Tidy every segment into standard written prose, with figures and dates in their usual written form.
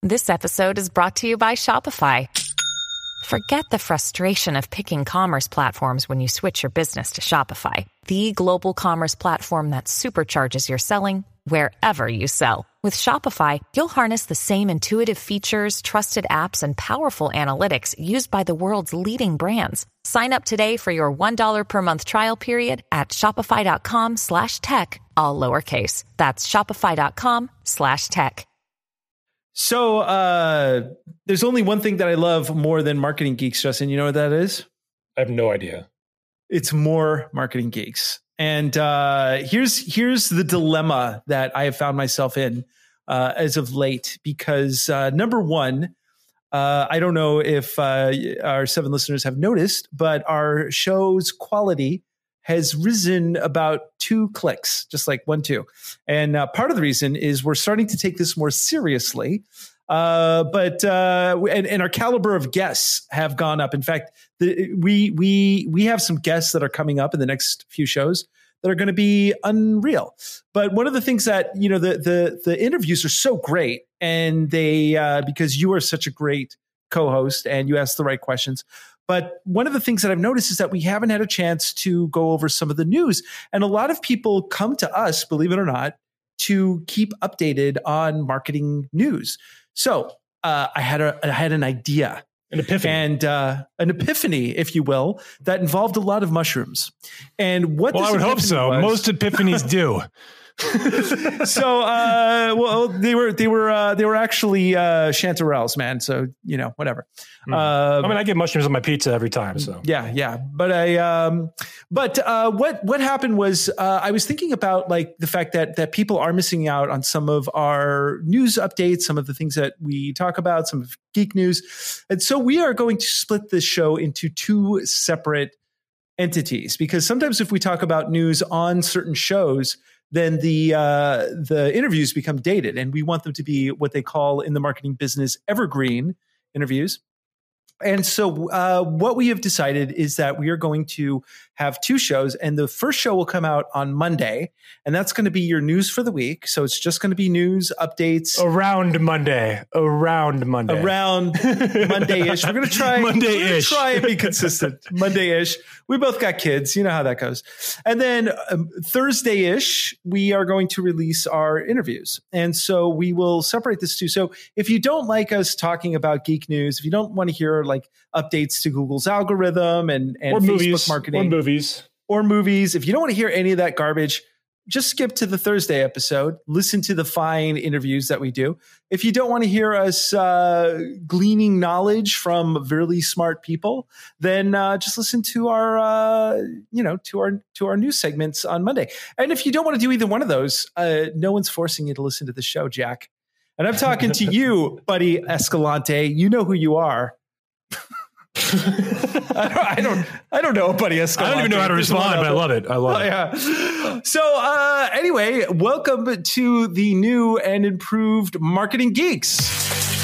This episode is brought to you by Shopify. Forget the frustration of picking commerce platforms when you switch your business to Shopify, the global commerce platform that supercharges your selling wherever you sell. With Shopify, you'll harness the same intuitive features, trusted apps, and powerful analytics used by the world's leading brands. Sign up today for your $1 per month trial period at shopify.com/tech, all lowercase. That's shopify.com/tech. So there's only one thing that I love more than Marketing Geeks, Justin. You know what that is? I have no idea. It's more Marketing Geeks. And here's the dilemma that I have found myself in as of late. Because number one, I don't know if our 7 listeners have noticed, but our show's quality has risen about 2 clicks, just like 1, 2. And part of the reason is we're starting to take this more seriously. But our caliber of guests have gone up. In fact, we have some guests that are coming up in the next few shows that are going to be unreal. But one of the things that, you know, the interviews are so great, and they because you are such a great co-host and you ask the right questions. But one of the things that I've noticed is that we haven't had a chance to go over some of the news. And a lot of people come to us, believe it or not, to keep updated on marketing news. So I had an idea. An epiphany. And an epiphany, if you will, that involved a lot of mushrooms. And what I would hope so. Most epiphanies do. So, well, they were actually chanterelles, man. So, you know, whatever. I mean, I get mushrooms on my pizza every time. So yeah. But what happened was I was thinking about like the fact that people are missing out on some of our news updates, some of the things that we talk about, some of geek news, and so we are going to split this show into 2 separate entities, because sometimes if we talk about news on certain shows, then the interviews become dated, and we want them to be what they call in the marketing business evergreen interviews. And so what we have decided is that we are going to have 2 shows, and the first show will come out on Monday, and that's going to be your news for the week. So it's just going to be news updates around Monday-ish. We're going to try Monday-ish. Try and be consistent. Monday-ish. We both got kids. You know how that goes. And then Thursday-ish, we are going to release our interviews. And so we will separate this too. So if you don't like us talking about geek news, if you don't want to hear like updates to Google's algorithm and or Facebook movies, marketing or movies, if you don't want to hear any of that garbage, just skip to the Thursday episode, listen to the fine interviews that we do. If you don't want to hear us gleaning knowledge from really smart people, then just listen to our to our news segments on Monday. And if you don't want to do either one of those, no one's forcing you to listen to the show, Jack. And I'm talking to you, buddy Escalante. You know who you are. I don't know, buddy Escalante. I don't even know how to respond, but I love it. Yeah. So anyway, welcome to the new and improved Marketing Geeks.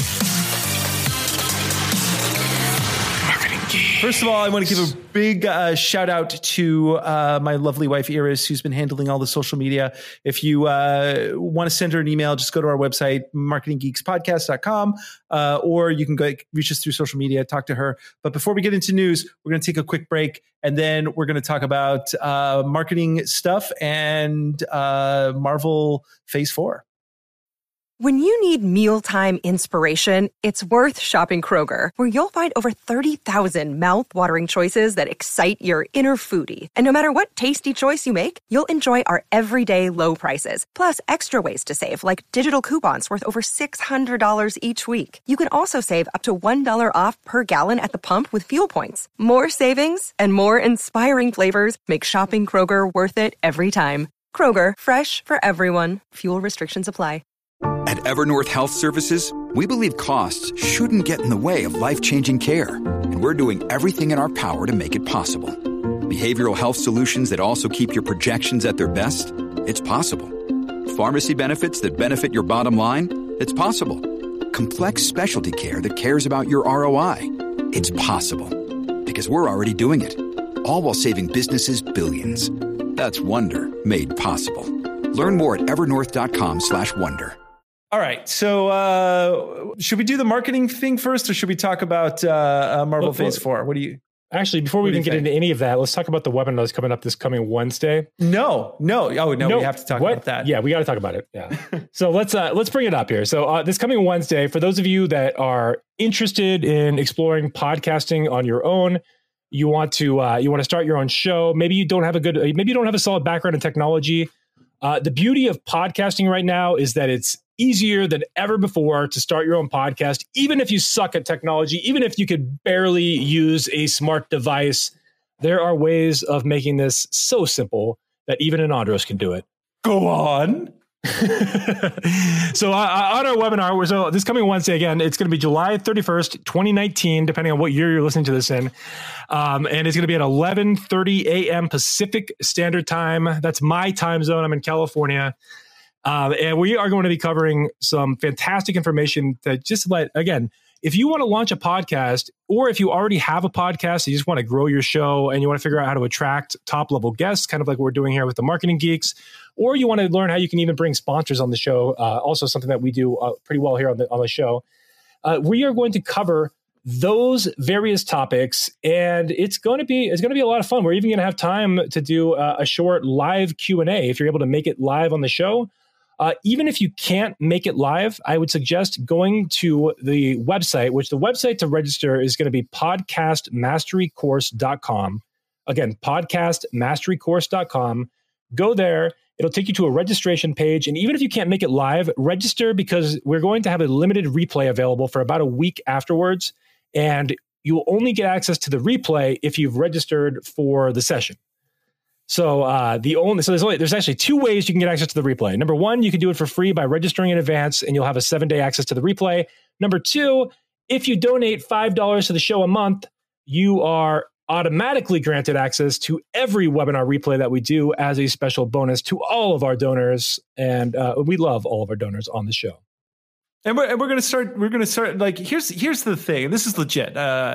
First of all, I want to give a big shout out to my lovely wife, Iris, who's been handling all the social media. If you want to send her an email, just go to our website, marketinggeekspodcast.com, or you can go reach us through social media, talk to her. But before we get into news, we're going to take a quick break, and then we're going to talk about marketing stuff and Marvel Phase 4. When you need mealtime inspiration, it's worth shopping Kroger, where you'll find over 30,000 mouth-watering choices that excite your inner foodie. And no matter what tasty choice you make, you'll enjoy our everyday low prices, plus extra ways to save, like digital coupons worth over $600 each week. You can also save up to $1 off per gallon at the pump with fuel points. More savings and more inspiring flavors make shopping Kroger worth it every time. Kroger, fresh for everyone. Fuel restrictions apply. At Evernorth Health Services, we believe costs shouldn't get in the way of life-changing care, and we're doing everything in our power to make it possible. Behavioral health solutions that also keep your projections at their best? It's possible. Pharmacy benefits that benefit your bottom line? It's possible. Complex specialty care that cares about your ROI? It's possible. Because we're already doing it. All while saving businesses billions. That's Wonder made possible. Learn more at evernorth.com/wonder. All right. So should we do the marketing thing first, or should we talk about Marvel Phase 4? What do you... Actually, before we even get into any of that, let's talk about the webinar that's coming up this coming Wednesday. No. Oh, no, we have to talk about that. Yeah, we got to talk about it. Yeah. So let's bring it up here. So this coming Wednesday, for those of you that are interested in exploring podcasting on your own, you want to start your own show. Maybe you don't have a solid background in technology. The beauty of podcasting right now is that it's easier than ever before to start your own podcast, even if you suck at technology, even if you could barely use a smart device. There are ways of making this so simple that even an Andros can do it. Go on. So on our webinar, so this coming Wednesday, again, it's going to be July 31st, 2019, depending on what year you're listening to this in. And it's going to be at 11:30 a.m. Pacific Standard Time. That's my time zone. I'm in California. And we are going to be covering some fantastic information that again, if you want to launch a podcast, or if you already have a podcast, you just want to grow your show and you want to figure out how to attract top level guests, kind of like we're doing here with the Marketing Geeks, or you want to learn how you can even bring sponsors on the show, also something that we do pretty well here on the show. We are going to cover those various topics, and it's going to be a lot of fun. We're even going to have time to do a short live Q&A if you're able to make it live on the show. Even if you can't make it live, I would suggest going to the website, which the website to register is going to be podcastmasterycourse.com. Again, podcastmasterycourse.com. Go there. It'll take you to a registration page. And even if you can't make it live, register, because we're going to have a limited replay available for about a week afterwards. And you'll only get access to the replay if you've registered for the session. So there's actually two ways you can get access to the replay. Number one, you can do it for free by registering in advance, and you'll have a 7-day access to the replay. Number two, if you donate $5 to the show a month, you are automatically granted access to every webinar replay that we do as a special bonus to all of our donors. And we love all of our donors on the show. And we're going to start. We're going to start. Like, here's the thing. This is legit.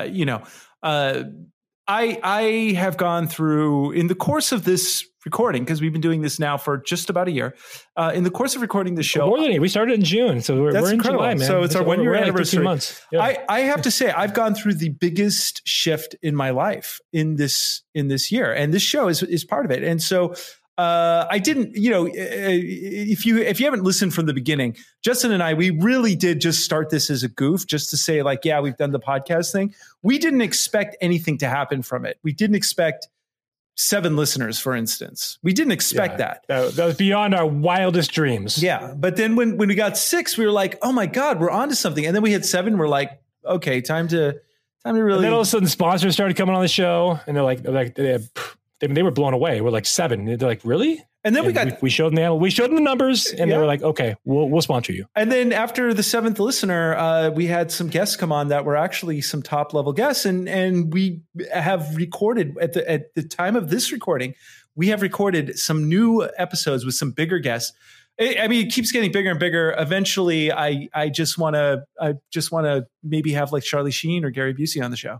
I have gone through, in the course of this recording, because we've been doing this now for just about a year, in the course of recording the show. More than we started in June, so we're in July, man. So it's our 1 year anniversary. Like 15 months. Yeah. I have to say, I've gone through the biggest shift in my life in this year, and this show is part of it. And so I didn't, if you haven't listened from the beginning, Justin and I, we really did just start this as a goof, just to say, like, yeah, we've done the podcast thing. We didn't expect anything to happen from it. We didn't expect 7 listeners, for instance. We didn't expect that. That was beyond our wildest dreams. Yeah. But then when we got 6, we were like, oh my God, we're onto something. And then we had 7. We're like, okay, time to really. And then all of a sudden sponsors started coming on the show, and they're like they were blown away. We're like 7. They're like, really? And then we showed them the numbers, and they were like, okay, we'll sponsor you. And then after the 7th listener, we had some guests come on that were actually some top level guests, and we have recorded at the time of this recording, we have recorded some new episodes with some bigger guests. I mean, it keeps getting bigger and bigger. Eventually, I just want to maybe have like Charlie Sheen or Gary Busey on the show.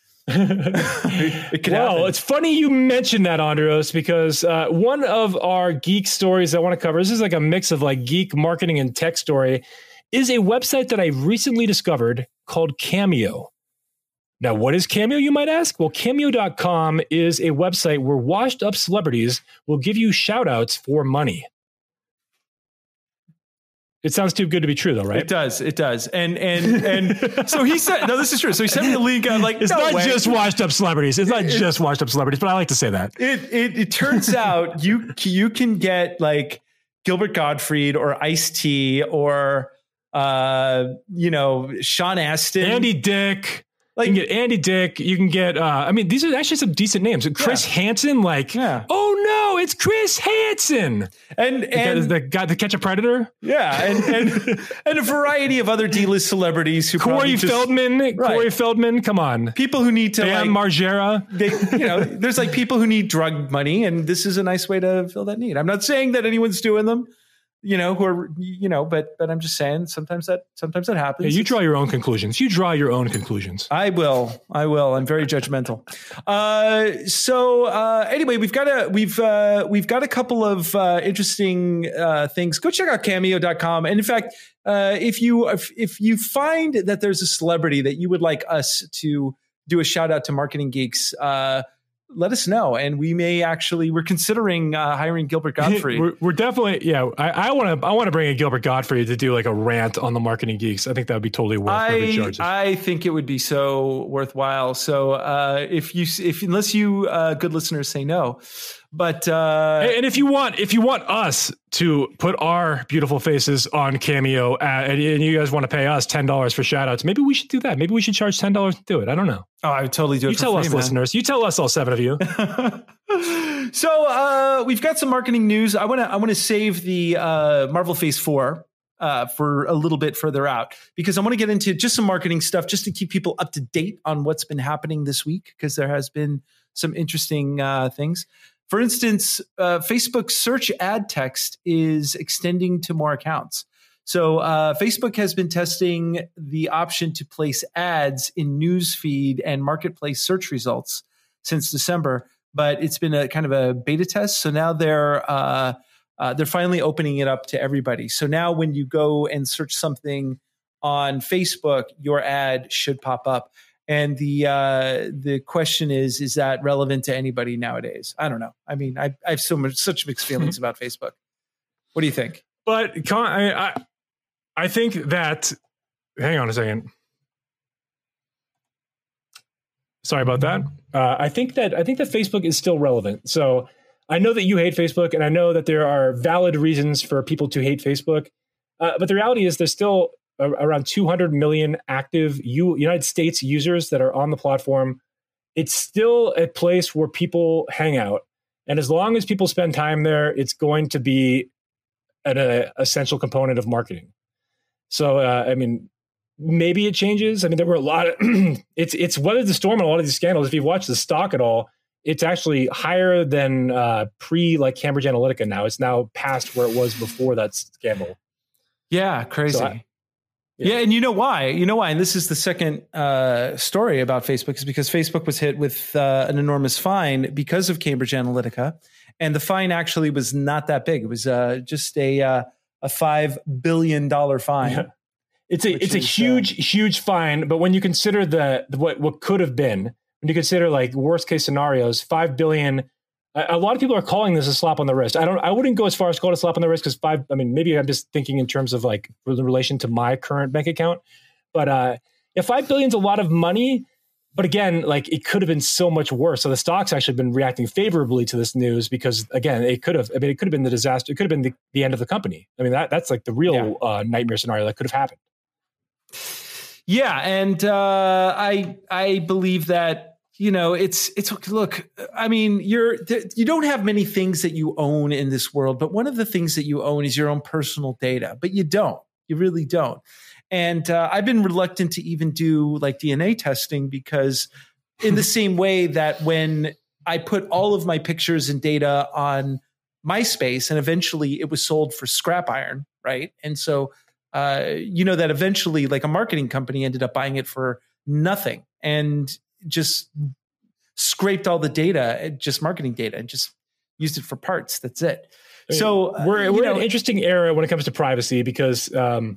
It's funny you mentioned that, Andros, because one of our geek stories I want to cover, this is like a mix of like geek marketing and tech story, is a website that I recently discovered called Cameo. Now, what is Cameo, you might ask? Well, Cameo.com is a website where washed up celebrities will give you shout outs for money. It sounds too good to be true, though, right? It does. And so he said, no, this is true. So he sent me the link. I'm like, it's not just washed up celebrities. It's not just washed up celebrities, but I like to say that. It turns out you can get like Gilbert Gottfried or Ice-T or Sean Astin, Andy Dick. Like, you can get Andy Dick. You can get, these are actually some decent names. Chris Hansen, oh no, it's Chris Hansen. And the guy to Catch a Predator. Yeah. And a variety of other D-list celebrities who Corey Feldman. Come on. People who need to Bam Margera. There's like people who need drug money, and this is a nice way to fill that need. I'm not saying that anyone's doing them. who are, but I'm just saying sometimes that happens. Yeah, you draw your own conclusions. I will. I'm very judgmental. Anyway, we've got a couple of interesting things. Go check out cameo.com. And in fact, if you find that there's a celebrity that you would like us to do a shout out to Marketing Geeks, let us know, and we're considering hiring Gilbert Gottfried. we're definitely, yeah. I want to bring in Gilbert Gottfried to do like a rant on the Marketing Geeks. I think that would be totally worth the charges. I think it would be so worthwhile. So unless you good listeners say no, but and if you want us to put our beautiful faces on Cameo, and you guys want to pay us $10 for shout outs, maybe we should do that. Maybe we should charge $10 to do it. I don't know. Oh, I would totally do it. You tell us, listeners. You tell us, all 7 of you. So we've got some marketing news. I want to save the Marvel Phase 4 for a little bit further out, because I want to get into just some marketing stuff just to keep people up to date on what's been happening this week, because there has been some interesting things. For instance, Facebook search ad text is extending to more accounts. So Facebook has been testing the option to place ads in newsfeed and marketplace search results since December, but it's been a kind of a beta test. So now they're finally opening it up to everybody. So now when you go and search something on Facebook, your ad should pop up. And the question is that relevant to anybody nowadays? I don't know. I mean, I have such mixed feelings about Facebook. What do you think? But I think that, hang on a second. Sorry about that. I think that Facebook is still relevant. So I know that you hate Facebook, and I know that there are valid reasons for people to hate Facebook. But the reality is there's still around 200 million active United States users that are on the platform. It's still a place where people hang out. And as long as people spend time there, it's going to be an essential component of marketing. So, I mean, maybe it changes. I mean, there were a lot of, it's weathered the storm in a lot of these scandals. If you've watched the stock at all, it's actually higher than like Cambridge Analytica now. It's now past where it was before that scandal. Yeah, crazy. So yeah, and you know why? And this is the second story about Facebook, is because Facebook was hit with an enormous fine because of Cambridge Analytica, and the fine actually was not that big. It was just a $5 billion fine. Yeah. It's a huge fine, but when you consider what could have been, when you consider like worst case scenarios, $5 billion. A lot of people are calling this a slap on the wrist. I wouldn't go as far as call it a slap on the wrist, because maybe I'm just thinking in terms of like in relation to my current bank account. But $5 billion is a lot of money. But again, like it could have been so much worse. So the stock's actually been reacting favorably to this news, because again, it could have been the disaster. It could have been the end of the company. I mean, that's like the real nightmare scenario that could have happened. Yeah, and I believe that. It's look, I mean, you don't have many things that you own in this world, but one of the things that you own is your own personal data, but you really don't. And I've been reluctant to even do like DNA testing, because in the same way that when I put all of my pictures and data on MySpace and eventually it was sold for scrap iron, right? And so, that eventually like a marketing company ended up buying it for nothing and just scraped all the data, just marketing data, and just used it for parts. That's it. So we're in an interesting era when it comes to privacy, because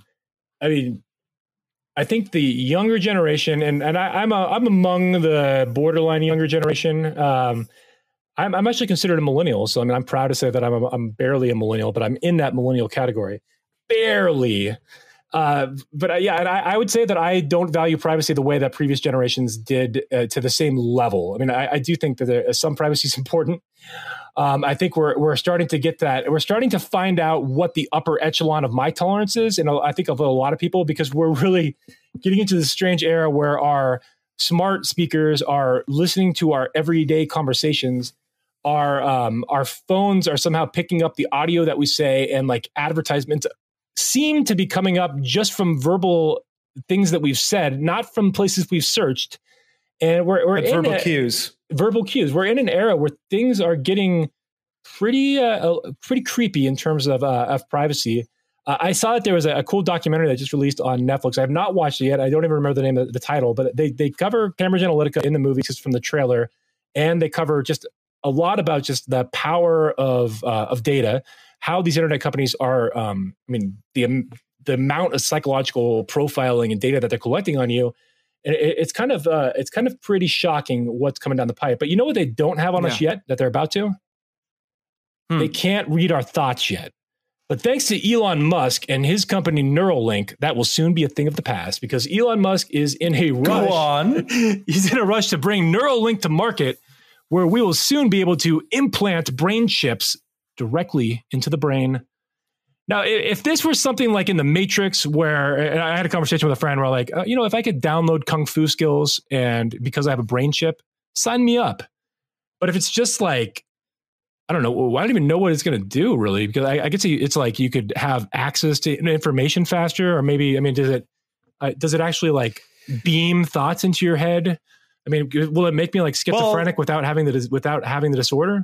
I think the younger generation, and I'm among the borderline younger generation. I'm actually considered a millennial, so I'm proud to say that I'm barely a millennial, but I'm in that millennial category, barely. But and I would say that I don't value privacy the way that previous generations did to the same level. I mean, I do think that some privacy is important. I think we're starting to get that. We're starting to find out what the upper echelon of my tolerance is, and I think of a lot of people, because we're really getting into this strange era where our smart speakers are listening to our everyday conversations. Our phones are somehow picking up the audio that we say, and like advertisements seem to be coming up just from verbal things that we've said, not from places we've searched. And we're in verbal cues. Verbal cues. We're in an era where things are getting pretty creepy in terms of privacy. I saw that there was a cool documentary that just released on Netflix. I have not watched it yet. I don't even remember the name of the title, but they cover Cambridge Analytica in the movie just from the trailer, and they cover just a lot about just the power of data, how these internet companies are. The amount of psychological profiling and data that they're collecting on you. It's kind of pretty shocking what's coming down the pipe. But you know what they don't have on us yet that they're about to? They can't read our thoughts yet. But thanks to Elon Musk and his company Neuralink, that will soon be a thing of the past because Elon Musk is in a rush. Go on. He's in a rush to bring Neuralink to market, where we will soon be able to implant brain chips directly into the brain. Now, if this were something like in The Matrix, where I had a conversation with a friend where like, if I could download Kung Fu skills and because I have a brain chip, sign me up. But if it's just like, I don't know. I don't even know what it's going to do, really, because I could see it's like you could have access to information faster, or maybe, does it actually like beam thoughts into your head? I mean, will it make me like schizophrenic without having the disorder?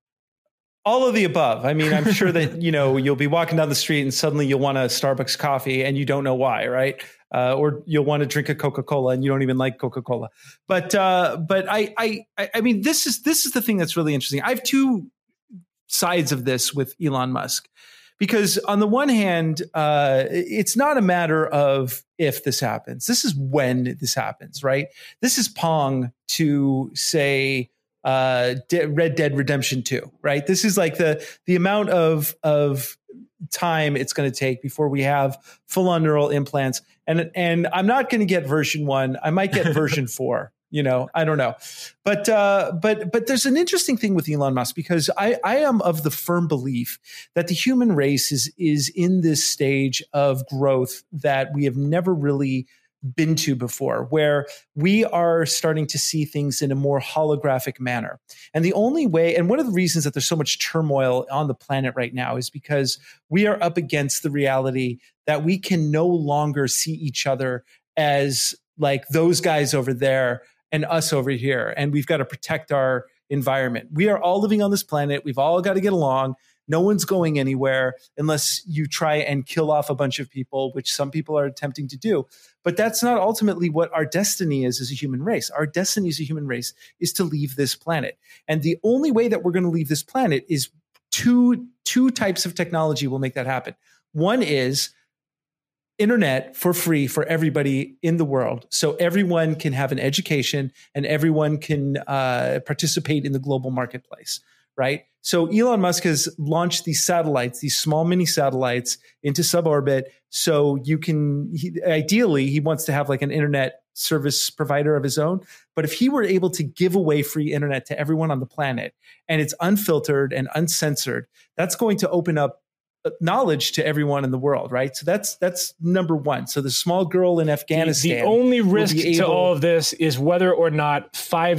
All of the above. I mean, I'm sure that, you'll be walking down the street and suddenly you'll want a Starbucks coffee and you don't know why, right? Or you'll want to drink a Coca-Cola and you don't even like Coca-Cola. But I mean, this is the thing that's really interesting. I have two sides of this with Elon Musk, because on the one hand, it's not a matter of if this happens. This is when this happens, right? This is Pong to say Red Dead Redemption 2, right? This is like the amount of time it's going to take before we have full-on neural implants. And I'm not going to get version 1. I might get version 4. I don't know. But there's an interesting thing with Elon Musk, because I am of the firm belief that the human race is in this stage of growth that we have never really been to before, where we are starting to see things in a more holographic manner. And the only way, and one of the reasons that there's so much turmoil on the planet right now is because we are up against the reality that we can no longer see each other as like those guys over there and us over here. And we've got to protect our environment. We are all living on this planet. We've all got to get along. No one's going anywhere unless you try and kill off a bunch of people, which some people are attempting to do. But that's not ultimately what our destiny is as a human race. Our destiny as a human race is to leave this planet. And the only way that we're going to leave this planet is two types of technology will make that happen. One is internet for free for everybody in the world, so everyone can have an education and everyone can participate in the global marketplace, right? So Elon Musk has launched these satellites, these small mini satellites into suborbit. So you can, ideally, he wants to have like an internet service provider of his own. But if he were able to give away free internet to everyone on the planet, and it's unfiltered and uncensored, that's going to open up knowledge to everyone in the world, right? So that's number one. So the small girl in Afghanistan. The only risk to all of this is whether or not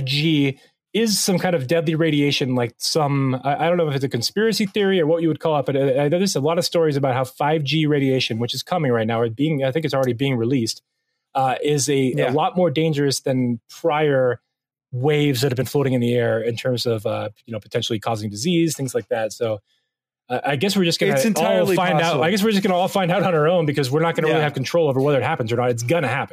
5G is some kind of deadly radiation, like some, I don't know if it's a conspiracy theory or what you would call it, but there's a lot of stories about how 5G radiation, which is coming right now, I think it's already being released, is a lot more dangerous than prior waves that have been floating in the air in terms of, potentially causing disease, things like that. So I guess we're just going to all find out. I guess we're just going to all find out on our own, because we're not going to really have control over whether it happens or not. It's going to happen.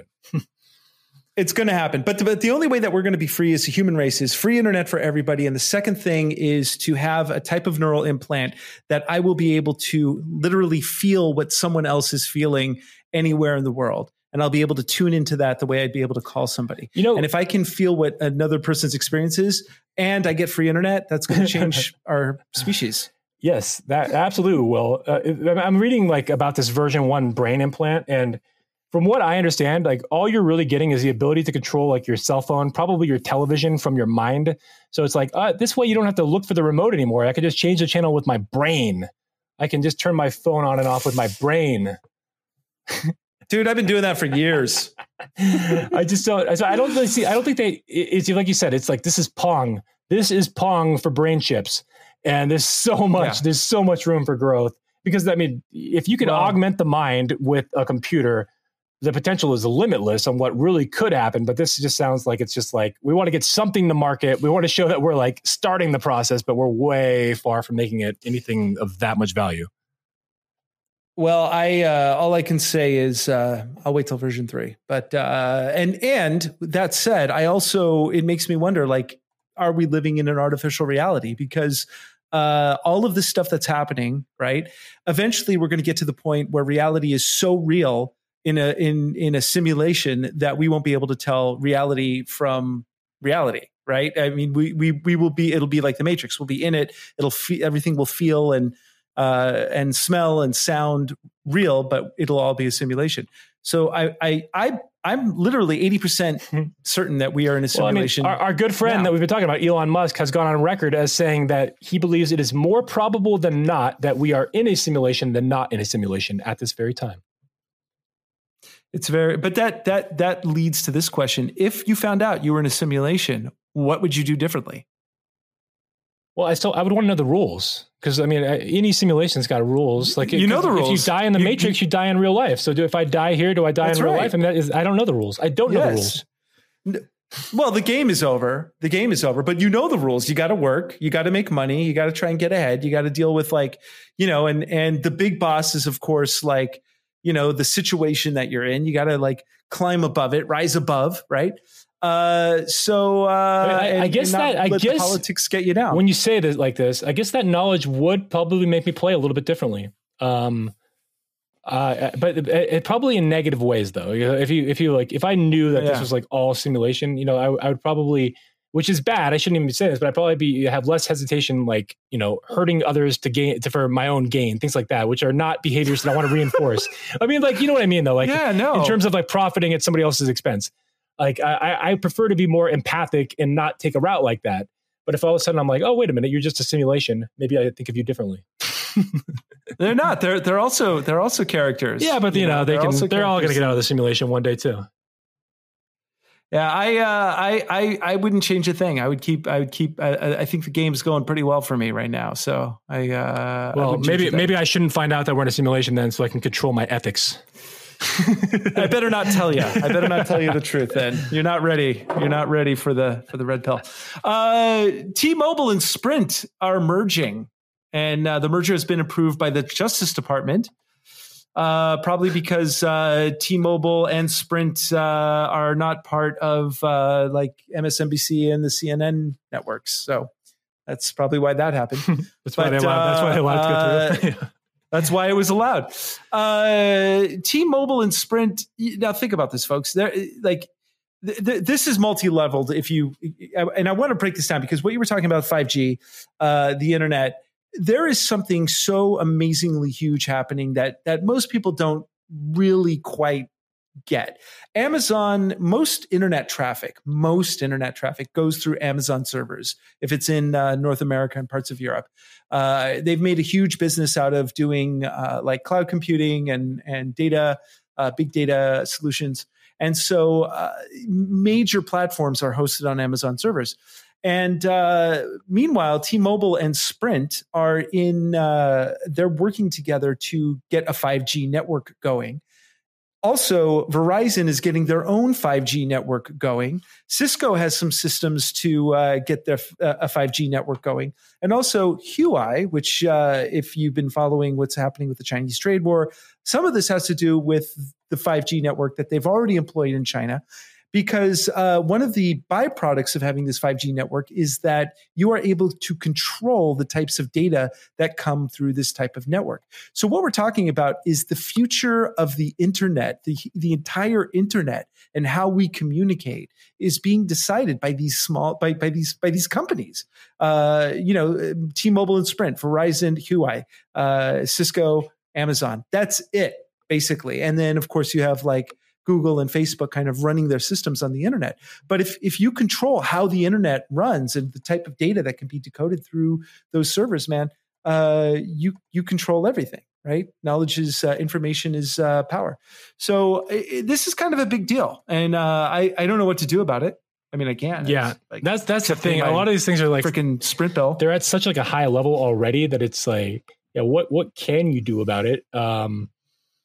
It's going to happen. But the only way that we're going to be free as a human race is free internet for everybody. And the second thing is to have a type of neural implant that I will be able to literally feel what someone else is feeling anywhere in the world. And I'll be able to tune into that the way I'd be able to call somebody. And if I can feel what another person's experience is and I get free internet, that's going to change our species. Yes, that absolutely will. I'm reading like about this version 1 brain implant, and from what I understand, like all you're really getting is the ability to control like your cell phone, probably your television from your mind. So it's like, this way you don't have to look for the remote anymore. I can just change the channel with my brain. I can just turn my phone on and off with my brain. Dude, I've been doing that for years. I don't think it's like you said, it's like, this is Pong. This is Pong for brain chips. And there's so much room for growth, because I mean, if you can augment the mind with a computer, the potential is limitless on what really could happen. But this just sounds like it's just like, we want to get something to market. We want to show that we're like starting the process, but we're way far from making it anything of that much value. Well, all I can say is I'll wait till version 3. But and that said, it makes me wonder, like, are we living in an artificial reality? Because all of this stuff that's happening, right? Eventually, we're going to get to the point where reality is so real in a simulation that we won't be able to tell reality from reality, right? I mean, we will be. It'll be like the Matrix. We'll be in it. Everything will feel and smell and sound real, but it'll all be a simulation. So I'm literally 80% certain that we are in a simulation. Well, I mean, our good friend that we've been talking about, Elon Musk, has gone on record as saying that he believes it is more probable than not that we are in a simulation than not in a simulation at this very time. But that leads to this question. If you found out you were in a simulation, what would you do differently? Well, I would want to know the rules, because I mean, any simulation's got rules. Like, the rules. If you die in the Matrix, you die in real life. So if I die here, do I die in real life? I mean, I don't know the rules. I don't know the rules. Well, the game is over. But you know the rules. You got to work. You got to make money. You got to try and get ahead. You got to deal with, like, and the big boss is, of course, like, the situation that you're in. You got to, like, climb above it, rise above, right? I guess politics get you down. When you say this like this, I guess that knowledge would probably make me play a little bit differently. But it probably in negative ways, though. If I knew that this was like all simulation, I would probably, which is bad. I shouldn't even be saying this, but I'd probably have less hesitation, like, hurting others for my own gain, things like that, which are not behaviors that I want to reinforce. I mean, like, you know what I mean, though? Like, in terms of like profiting at somebody else's expense. Like, I prefer to be more empathic and not take a route like that. But if all of a sudden I'm like, oh, wait a minute, you're just a simulation, maybe I think of you differently. They're not. They're also characters. Yeah, but they're all going to get out of the simulation one day too. Yeah, I wouldn't change a thing. I think the game's going pretty well for me right now. So maybe I shouldn't find out that we're in a simulation then, so I can control my ethics. I better not tell you. The truth. Then you're not ready. You're not ready for the red pill. T-Mobile and Sprint are merging, and the merger has been approved by the Justice Department. Probably because T-Mobile and Sprint are not part of like MSNBC and the CNN networks. So that's probably why that happened. That's why they allowed to go through. That's why it was allowed. T-Mobile and Sprint. Now think about this, folks. This is multi-leveled. And I want to break this down because what you were talking about, 5G, the internet. There is something so amazingly huge happening that most people don't really quite get. Most internet traffic goes through Amazon servers. If it's in North America and parts of Europe, they've made a huge business out of doing like cloud computing and data, big data solutions. And so major platforms are hosted on Amazon servers. And meanwhile, T-Mobile and Sprint are they're working together to get a 5G network going. Also, Verizon is getting their own 5G network going. Cisco has some systems to get a 5G network going. And also Huawei, which if you've been following what's happening with the Chinese trade war, some of this has to do with the 5G network that they've already employed in China. Because one of the byproducts of having this 5G network is that you are able to control the types of data that come through this type of network. So what we're talking about is the future of the internet, the entire internet, and how we communicate is being decided by these by these companies. T-Mobile and Sprint, Verizon, Huawei, Cisco, Amazon. That's it, basically. And then, of course, you have like Google and Facebook kind of running their systems on the internet. But if you control how the internet runs and the type of data that can be decoded through those servers, man, you control everything, right? Knowledge is information is power. So this is kind of a big deal, and I don't know what to do about it. I mean, I can't. Yeah, like, that's the thing. A lot of these things are like freaking Sprint bill. They're at such like a high level already that it's like, yeah, what can you do about it?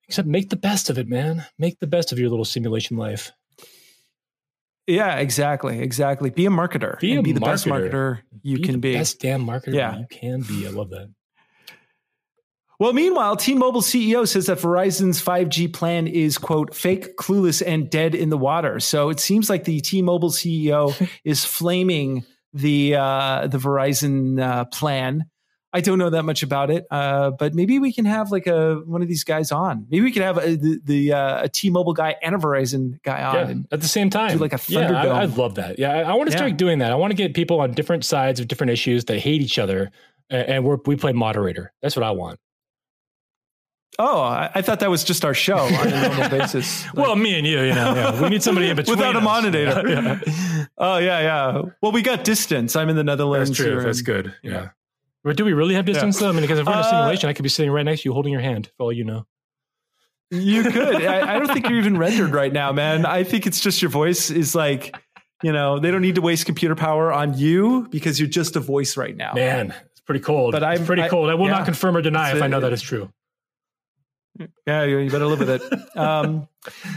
Except make the best of it, man. Make the best of your little simulation life. Yeah, exactly. Be a marketer. Be the best marketer you can be. Best damn marketer you can be. I love that. Well, meanwhile, T-Mobile CEO says that Verizon's 5G plan is, quote, fake, clueless, and dead in the water. So it seems like the T-Mobile CEO is flaming the Verizon plan. I don't know that much about it, but maybe we can have like one of these guys on. Maybe we could have a T-Mobile guy and a Verizon guy on at the same time. Do like a Thunderdome. Yeah, I'd love that. Yeah, I want to start doing that. I want to get people on different sides of different issues that hate each other, and we play moderator. That's what I want. Oh, I thought that was just our show on a normal basis. Well, me and you know, we need somebody in between without a moderator. Yeah. Oh, yeah. Well, we got distance. I'm in the Netherlands. That's true. That's good. Yeah. But do we really have distance though? I mean, because if we're in a simulation, I could be sitting right next to you holding your hand for all you know. You could. I don't think you're even rendered right now, man. I think it's just your voice is like, they don't need to waste computer power on you because you're just a voice right now. Man, it's pretty cold. But I'm pretty cold. I will not confirm or deny if I know that is true. Yeah, you better live with it.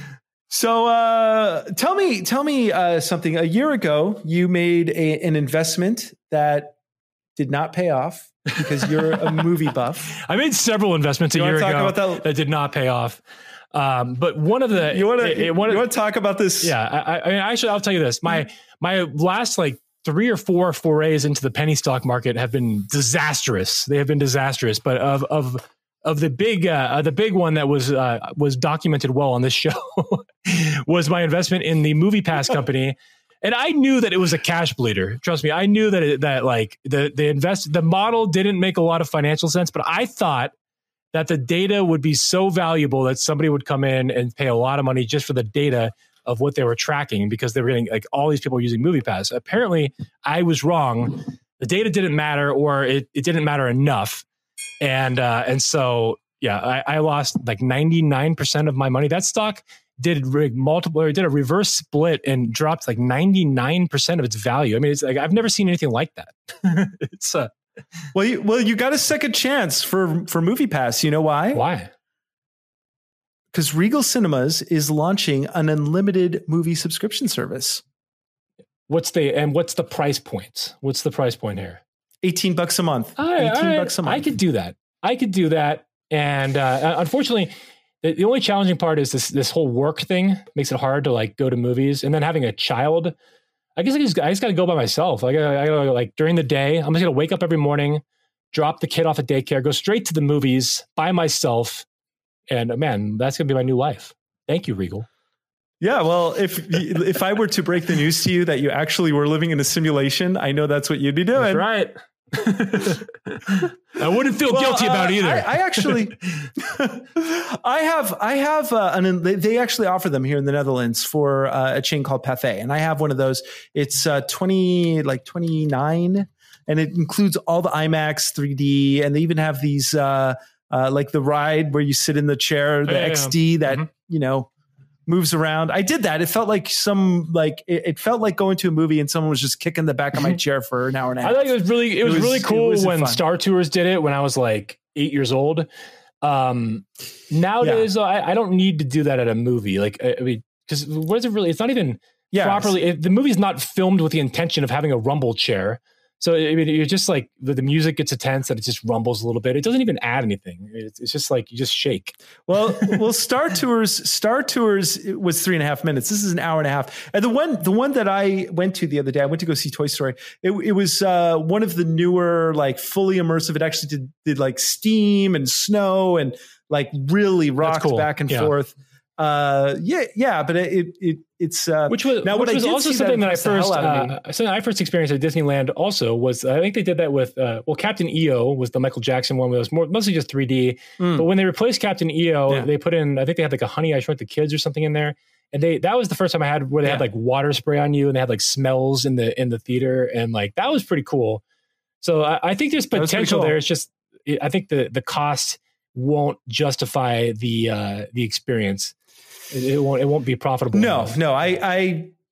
So tell me something. A year ago, you made an investment that did not pay off because you're a movie buff. I made several investments a year ago that did not pay off. But one of the you want to talk about this? Yeah, actually, I'll tell you this. My last 3 or 4 forays into the penny stock market have been disastrous. They have been disastrous. But of the big one that was documented well on this show was my investment in the MoviePass company. And I knew that it was a cash bleeder. Trust me, I knew that the model didn't make a lot of financial sense, but I thought that the data would be so valuable that somebody would come in and pay a lot of money just for the data of what they were tracking because they were getting all these people using MoviePass. Apparently, I was wrong. The data didn't matter, or it didn't matter enough. And so, I lost 99% of my money. That stock did a reverse split and dropped 99% of its value. I mean, it's I've never seen anything like that. It's well, you got a second chance for MoviePass. You know why? Why? Because Regal Cinemas is launching an unlimited movie subscription service. What's the price point? What's the price point here? $18 a month. $18 a month. I could do that. And unfortunately, the only challenging part is this whole work thing makes it hard to go to movies. And then having a child, I guess I just got to go by myself. I gotta during the day, I'm just gonna wake up every morning, drop the kid off at daycare, go straight to the movies by myself, and man, that's gonna be my new life. Thank you, Regal. Yeah, well, if I were to break the news to you that you actually were living in a simulation, I know that's what you'd be doing. That's right. I wouldn't feel guilty about it either. I actually, I have, they actually offer them here in the Netherlands for a chain called Pathé, and I have one of those. It's 29, and it includes all the IMAX 3D, and they even have these like the ride where you sit in the chair, the XD that moves around. I did that. It felt like it felt like going to a movie and someone was just kicking the back of my chair for an hour and a half. I thought it was really cool when Star Tours did it when I was 8 years old. Nowadays, I don't need to do that at a movie. Because what is it really? It's not even properly. The movie's not filmed with the intention of having a rumble chair. So you're just the music gets intense and it just rumbles a little bit. It doesn't even add anything. It's just you just shake. Well, Star Tours was 3.5 minutes. This is an hour and a half. And the one that I went to the other day, I went to go see Toy Story. It was one of the newer, fully immersive. It actually did steam and snow and really rocked back and forth. But it's which was also something that I first experienced at Disneyland. Also, was I think they did that with Captain EO was the Michael Jackson one, was mostly just 3D. But when they replaced Captain EO, they put in, I think they had a Honey I Shrunk the Kids or something in there, and that was the first time I had where they had water spray on you and they had smells in the theater, and that was pretty cool. So I think there's potential there. It's just I think the cost won't justify the experience. It won't be profitable. No.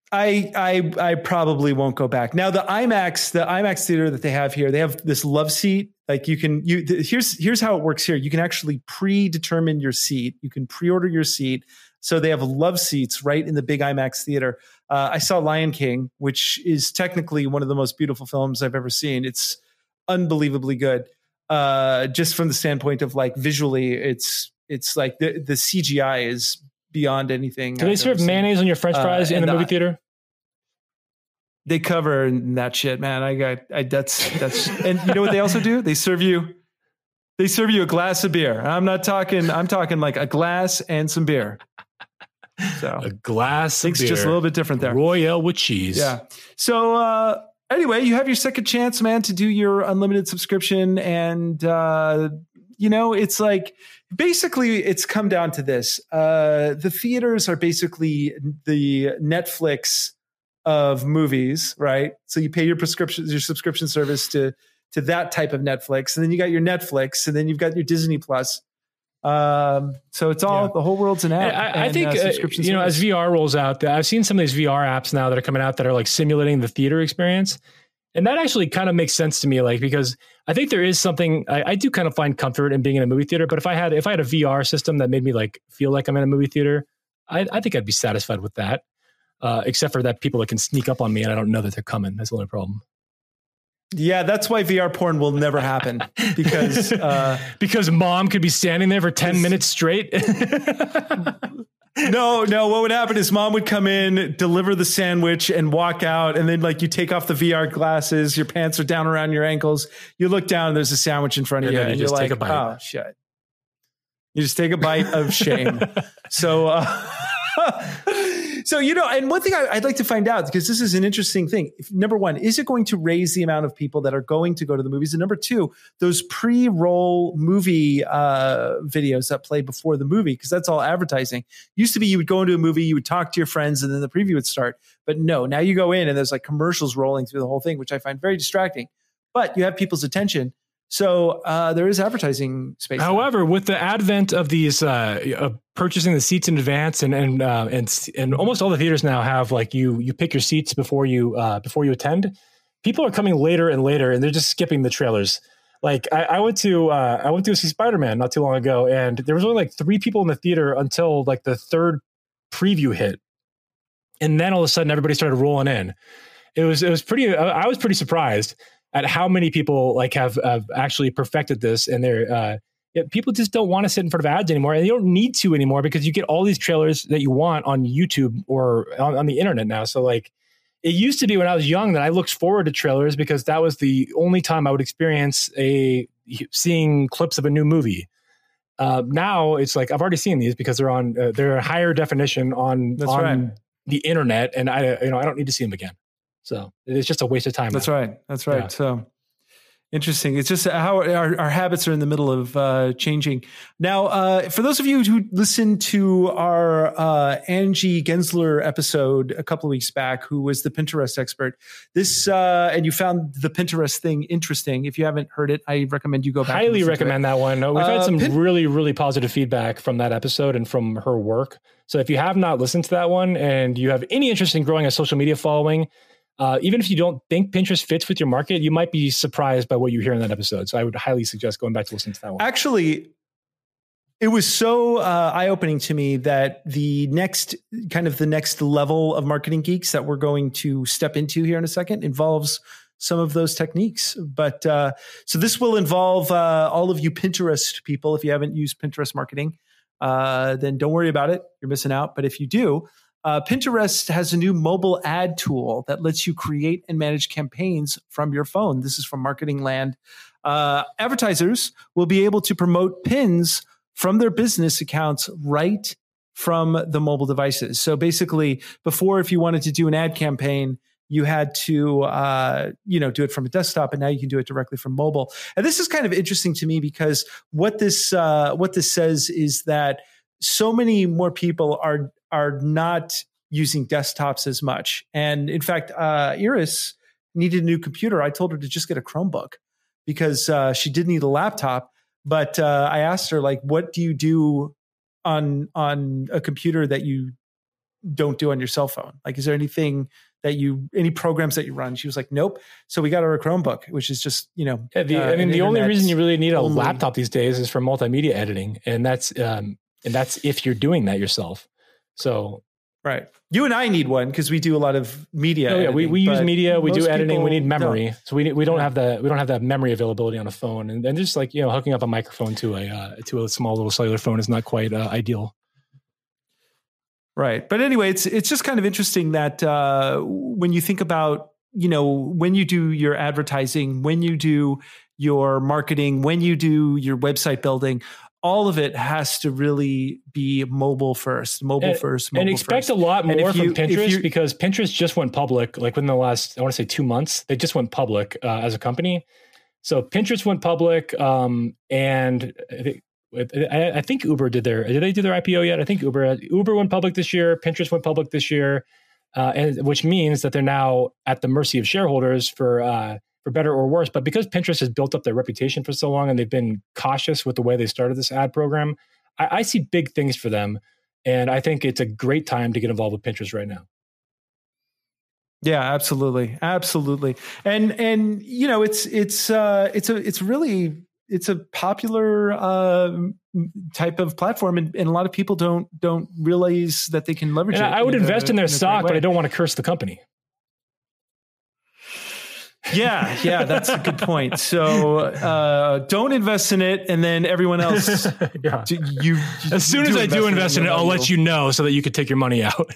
I probably won't go back. Now the IMAX theater that they have here, they have this love seat. Like here's how it works here. You can actually predetermine your seat. You can pre-order your seat. So they have love seats right in the big IMAX theater. I saw Lion King, which is technically one of the most beautiful films I've ever seen. It's unbelievably good. Just from the standpoint of like visually, it's like the CGI is beyond anything. Do they serve mayonnaise on your French fries in the movie theater? They cover that shit, man. That's and you know what they also do? They serve you a glass of beer. I'm talking like a glass and some beer. So a glass of beer. Just a little bit different there. Royale with cheese. Yeah. So anyway, you have your second chance, man, to do your unlimited subscription. And it's like basically it's come down to this. The theaters are basically the Netflix of movies, right? So you pay your subscription service to that type of Netflix, and then you got your Netflix, and then you've got your Disney Plus. So it's all the whole world's an app. I think as VR rolls out, I've seen some of these VR apps now that are coming out that are like simulating the theater experience, and that actually kind of makes sense to me. Like because I think there is something I do kind of find comfort in being in a movie theater. But if I had a VR system that made me like feel like I'm in a movie theater, I think I'd be satisfied with that. Except for that people that can sneak up on me and I don't know that they're coming. That's the only problem. Yeah, that's why VR porn will never happen because mom could be standing there for 10 minutes straight. No. What would happen is mom would come in, deliver the sandwich and walk out. And then like you take off the VR glasses, your pants are down around your ankles. You look down, there's a sandwich in front of you. And you're like, oh shit. You just take a bite of shame. So, and one thing I'd like to find out, because this is an interesting thing. Number one, is it going to raise the amount of people that are going to go to the movies? And number two, those pre-roll movie videos that play before the movie, because that's all advertising. Used to be you would go into a movie, you would talk to your friends, and then the preview would start. But no, now you go in and there's like commercials rolling through the whole thing, which I find very distracting. But you have people's attention. So there is advertising space. However, with the advent of these purchasing the seats in advance, and almost all the theaters now have like you pick your seats before you attend. People are coming later and later, and they're just skipping the trailers. Like I went to see Spider-Man not too long ago, and there was only like 3 people in the theater until like the third preview hit, and then all of a sudden everybody started rolling in. It was pretty. I was pretty surprised at how many people like have actually perfected this, and they're people just don't want to sit in front of ads anymore, and they don't need to anymore because you get all these trailers that you want on YouTube or on the internet now. So like it used to be when I was young that I looked forward to trailers because that was the only time I would experience seeing clips of a new movie. Now it's like I've already seen these because they're higher definition on the internet, and I don't need to see them again. So it's just a waste of time. That's right. Yeah. So interesting. It's just how our habits are in the middle of changing. Now, for those of you who listened to our Angie Gensler episode a couple of weeks back, who was the Pinterest expert, and you found the Pinterest thing interesting. If you haven't heard it, I recommend you go back. Highly recommend that one. We've had some really, really positive feedback from that episode and from her work. So if you have not listened to that one and you have any interest in growing a social media following, even if you don't think Pinterest fits with your market, you might be surprised by what you hear in that episode. So I would highly suggest going back to listen to that one. Actually, it was so eye-opening to me that the next level of Marketing Geeks that we're going to step into here in a second involves some of those techniques. But so this will involve all of you Pinterest people. If you haven't used Pinterest marketing, then don't worry about it. You're missing out. But if you do, Pinterest has a new mobile ad tool that lets you create and manage campaigns from your phone. This is from Marketing Land. Advertisers will be able to promote pins from their business accounts right from the mobile devices. So basically, before, if you wanted to do an ad campaign, you had to do it from a desktop, and now you can do it directly from mobile. And this is kind of interesting to me because what this says is that so many more people are not using desktops as much. And in fact, Iris needed a new computer. I told her to just get a Chromebook because she did need a laptop. But I asked her, like, what do you do on a computer that you don't do on your cell phone? Like, is there anything that any programs that you run? She was like, nope. So we got her a Chromebook, which is just, the only reason you really need a laptop these days is for multimedia editing. And that's if you're doing that yourself. So, right. You and I need one because we do a lot of media. Oh, yeah, we use media, we do editing, we need memory. So we don't have that memory availability on a phone. And just like, hooking up a microphone to a small little cellular phone is not quite ideal. Right. But anyway, it's just kind of interesting that when you think about, when you do your advertising, when you do your marketing, when you do your website building, all of it has to really be mobile first. And expect a lot more from Pinterest, because Pinterest just went public like within the last, I want to say 2 months. They just went public as a company. So Pinterest went public, and I think Uber did they do their IPO yet? I think Uber went public this year. Pinterest went public this year, and which means that they're now at the mercy of shareholders for better or worse. But because Pinterest has built up their reputation for so long and they've been cautious with the way they started this ad program, I see big things for them, and I think it's a great time to get involved with Pinterest right now. Yeah, absolutely, and it's a popular type of platform, and a lot of people don't realize that they can leverage it. I would invest in their stock, but I don't want to curse the company. Yeah, that's a good point. So don't invest in it, and then everyone else. As soon as I do invest in it, I'll let you know so that you could take your money out.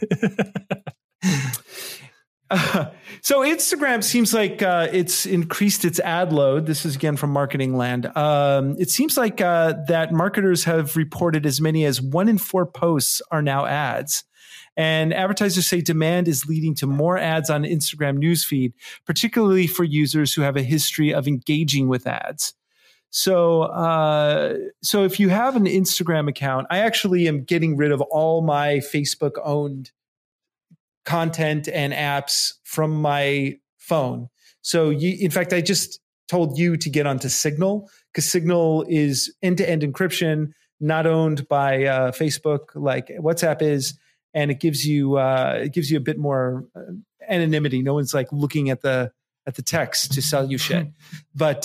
So Instagram seems like it's increased its ad load. This is again from Marketing Land. It seems like that marketers have reported as many as 1 in 4 posts are now ads. And advertisers say demand is leading to more ads on Instagram newsfeed, particularly for users who have a history of engaging with ads. So if you have an Instagram account, I actually am getting rid of all my Facebook-owned content and apps from my phone. So in fact, I just told you to get onto Signal, because Signal is end-to-end encryption, not owned by Facebook like WhatsApp is, and it gives you a bit more anonymity. No one's like looking at the text to sell you shit. But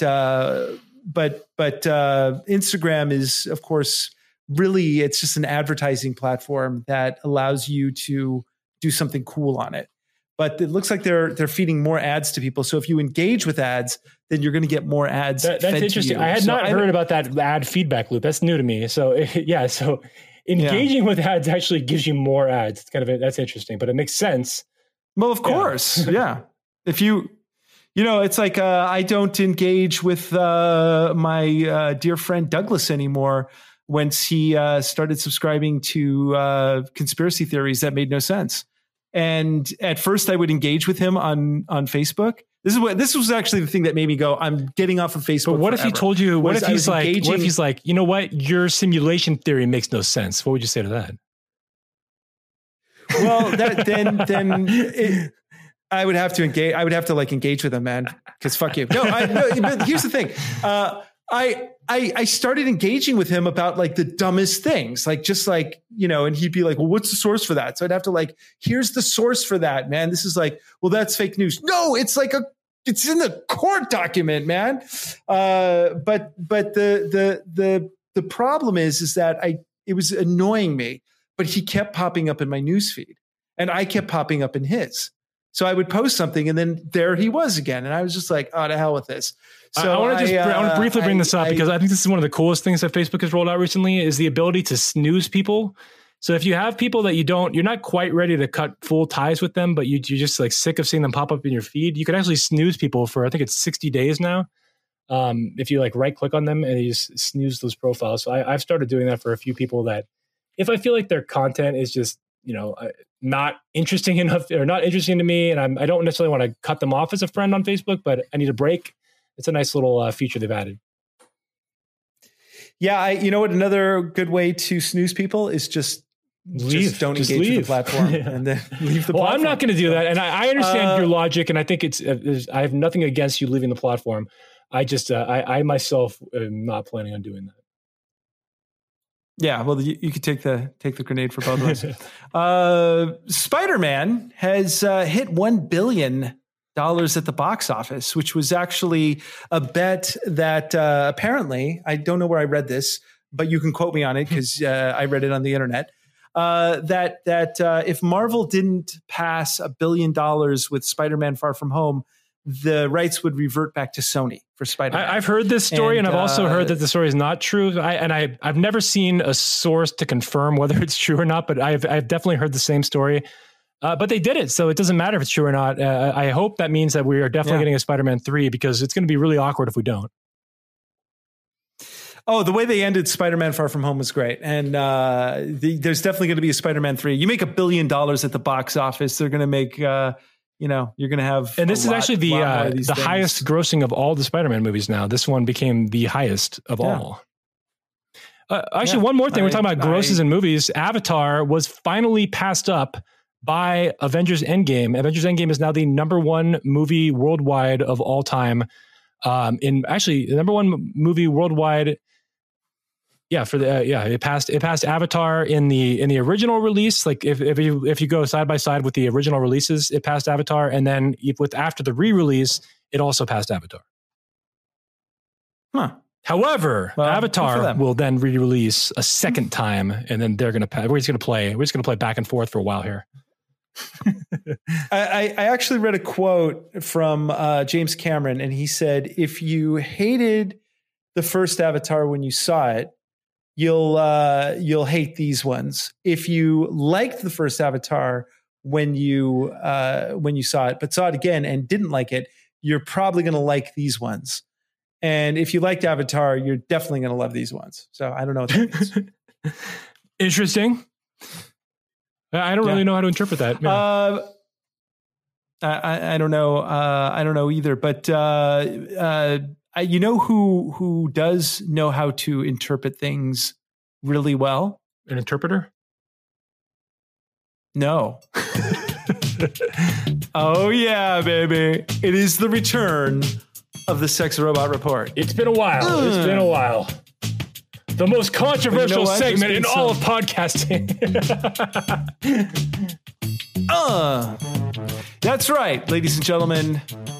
Instagram is, of course, really it's just an advertising platform that allows you to do something cool on it. But it looks like they're feeding more ads to people. So if you engage with ads, then you're going to get more ads. That's interesting. I had not heard about that ad feedback loop. That's new to me. So engaging with ads actually gives you more ads. It's that's interesting, but it makes sense. Well, of course. Yeah. If it's like I don't engage with my dear friend Douglas anymore once he started subscribing to conspiracy theories that made no sense. And at first I would engage with him on Facebook. This was actually the thing that made me go, I'm getting off of Facebook. But what if he told you, what if he's like, you know what? Your simulation theory makes no sense. What would you say to that? Well, I would have to engage. I would have to engage with him, man, because fuck you. No, but here's the thing. I started engaging with him about the dumbest things, and he'd be like, well, what's the source for that? So I'd have to here's the source for that, man. This is well, that's fake news. No, it's it's in the court document, man. But the problem is that it was annoying me, but he kept popping up in my newsfeed and I kept popping up in his. So I would post something and then there he was again. And I was just like, oh, to hell with this. So I want to briefly bring this up because I think this is one of the coolest things that Facebook has rolled out recently is the ability to snooze people. So if you have people that you're not quite ready to cut full ties with them, but you're just sick of seeing them pop up in your feed, you can actually snooze people for, I think it's 60 days now. If you right click on them and you just snooze those profiles. So I've started doing that for a few people that if I feel like their content is just, not interesting enough or not interesting to me. And I don't necessarily want to cut them off as a friend on Facebook, but I need a break. It's a nice little feature they've added. Yeah. You know what? Another good way to snooze people is just don't engage with the platform and then leave the platform. I'm not going to do that. And I understand your logic. And I think I have nothing against you leaving the platform. I just, I myself am not planning on doing that. Yeah, well, you could take the grenade for both of us. Spider-Man has hit $1 billion at the box office, which was actually a bet that apparently, I don't know where I read this, but you can quote me on it because I read it on the internet. That if Marvel didn't pass $1 billion with Spider-Man Far From Home, the rights would revert back to Sony for Spider-Man. I've heard this story, and I've also heard that the story is not true. I've never seen a source to confirm whether it's true or not, but I've definitely heard the same story. But they did it, so it doesn't matter if it's true or not. I hope that means that we are definitely getting a Spider-Man 3 because it's going to be really awkward if we don't. Oh, the way they ended Spider-Man Far From Home was great. And there's definitely going to be a Spider-Man 3. You make $1 billion at the box office, they're going to make... you're going to have, and this is actually the highest grossing of all the Spider-Man movies. Now, this one became the highest of all. Actually, one more thing: we're talking about grosses in movies. Avatar was finally passed up by Avengers Endgame. Avengers Endgame is now the #1 movie worldwide of all time. The #1 movie worldwide. Yeah, it passed Avatar in the original release. Like if you go side by side with the original releases, it passed Avatar, and then after the re-release, it also passed Avatar. Huh. However, Avatar will then re-release a second time, and then we're just gonna play back and forth for a while here. I actually read a quote from James Cameron, and he said, "If you hated the first Avatar when you saw it, you'll hate these ones. If you liked the first Avatar when you saw it, but saw it again and didn't like it, you're probably going to like these ones. And if you liked Avatar, you're definitely going to love these ones." So I don't know what that means. Interesting. I don't really know how to interpret that. Yeah. I don't know. I don't know either. But you know who does know how to interpret things really well? An interpreter? No. Oh yeah, baby! It is the return of the Sex Robot Report. It's been a while. It's been a while. The most controversial segment in all of podcasting. That's right, ladies and gentlemen.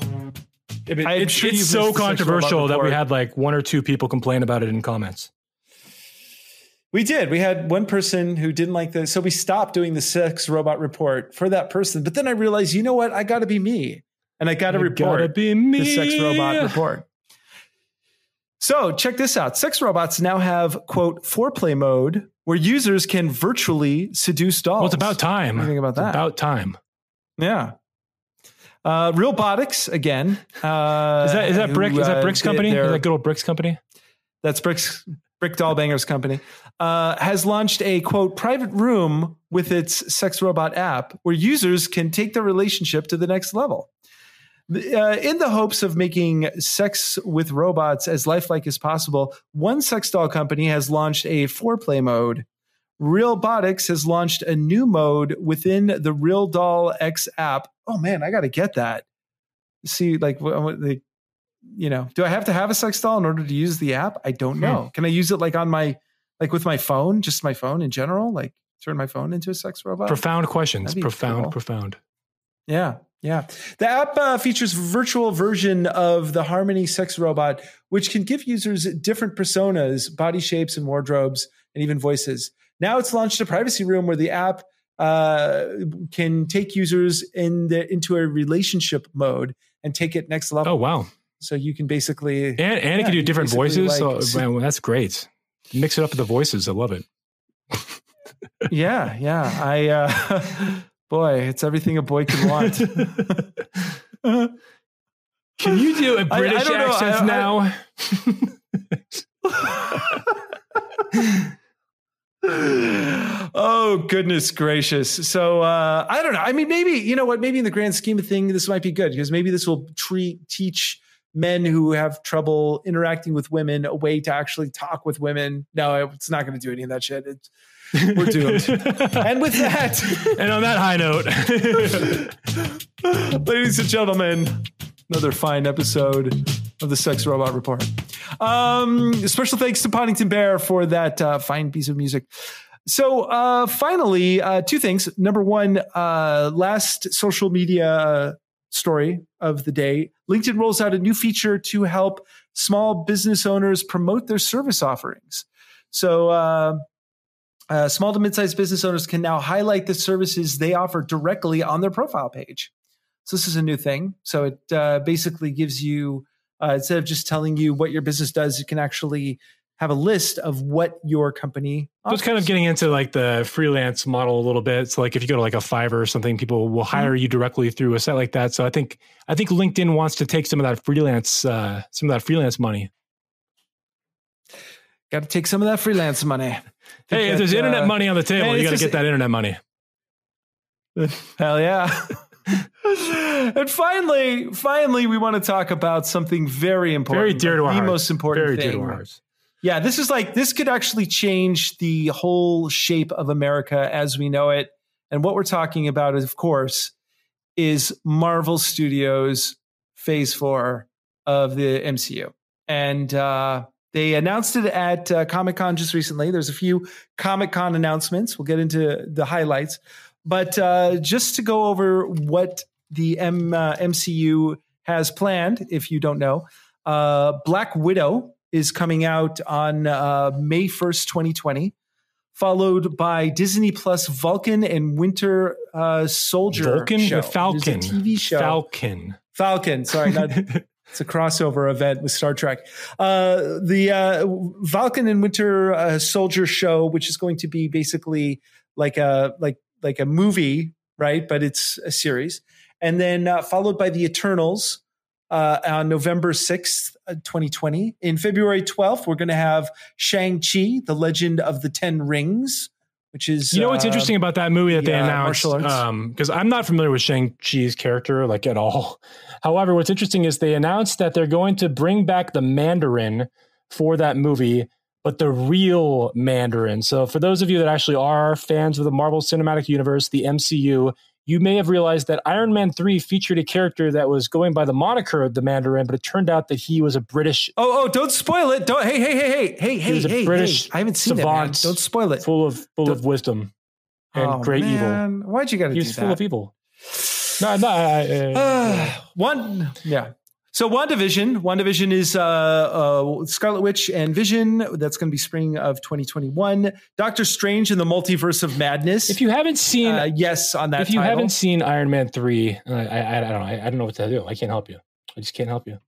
It's so controversial that we had like 1 or 2 people complain about it in comments. We did. We had one person who didn't like this, so we stopped doing the Sex Robot Report for that person. But then I realized, you know what? I got to be me, and I got to report the Sex Robot Report. So check this out. Sex robots now have, quote, foreplay mode where users can virtually seduce dolls. Well, it's about time. What do you think about that? It's about time. Yeah. Realbotics again. Is that Brick? Is that Brick's company? Is that good old Brick's company? That's Brick Dollbangers company. Has launched a, quote, private room with its sex robot app where users can take their relationship to the next level. In the hopes of making sex with robots as lifelike as possible, one sex doll company has launched a foreplay mode. Realbotics has launched a new mode within the Real Doll X app. Oh man, I got to get that. See, like, do I have to have a sex doll in order to use the app? I don't know. Can I use it like with my phone, just my phone in general? Like turn my phone into a sex robot? Profound questions. Profound. Yeah. Yeah. The app features a virtual version of the Harmony sex robot, which can give users different personas, body shapes, and wardrobes, and even voices. Now it's launched a privacy room where the app can take users into a relationship mode and take it next level. Oh, wow. So you can basically... And it can do different voices. Man, that's great. Mix it up with the voices. I love it. Yeah. Boy, it's everything a boy could want. Can you do a British accent now? Oh, goodness gracious. So I don't know. I mean, maybe, you know what? Maybe in the grand scheme of things, this might be good because maybe this will teach men who have trouble interacting with women a way to actually talk with women. No, it's not going to do any of that shit. We're doomed. And with that, and on that high note, ladies and gentlemen, Another fine episode of the Sex Robot Report. Special thanks to Poddington Bear for that fine piece of music. So finally, two things. Number one, last social media story of the day. LinkedIn rolls out a new feature to help small business owners promote their service offerings. So small to mid-sized business owners can now highlight the services they offer directly on their profile page. So this is a new thing. So it basically gives you, instead of just telling you what your business does, you can actually have a list of what your company offers. So it's kind of getting into like the freelance model a little bit. So like if you go to like a Fiverr or something, people will hire you directly through a site like that. So I think LinkedIn wants to take some of that freelance money. Got to take some of that freelance money. Hey, if there's internet money on the table, you got to get that internet money. Hell yeah. And finally, we want to talk about something very important. Very dear to our hearts. The most important very thing. Dear to our hearts. Yeah, this could actually change the whole shape of America as we know it. And what we're talking about, of course, is Marvel Studios Phase 4 of the MCU. And they announced it at Comic-Con just recently. There's a few Comic-Con announcements. We'll get into the highlights. But just to go over what the MCU has planned, if you don't know, Black Widow is coming out on May 1st, 2020, followed by Disney Plus Vulcan and Winter Soldier show. Falcon. It's a TV show. Falcon. Sorry, it's a crossover event with Star Trek. The Falcon and Winter Soldier show, which is going to be basically like a movie, right? But it's a series. And then followed by the Eternals on November 6th, 2020. In February 12th, we're going to have Shang-Chi, The Legend of the Ten Rings, which is... You know what's interesting about that movie that they announced? Because I'm not familiar with Shang-Chi's character, like at all. However, what's interesting is they announced that they're going to bring back the Mandarin for that movie, but the real Mandarin. So for those of you that actually are fans of the Marvel Cinematic Universe, the MCU, you may have realized that Iron Man 3 featured a character that was going by the moniker of the Mandarin, but it turned out that he was a British... Oh, don't spoil it. Don't. Hey, British I haven't seen savant, it, man. Don't spoil it. Full of wisdom and great evil. Why'd you got to do that? He's full of evil. So WandaVision is Scarlet Witch and Vision. That's going to be spring of 2021. Doctor Strange in the Multiverse of Madness. If you haven't seen, If you haven't seen Iron Man 3, I don't know what to do. I can't help you. I just can't help you.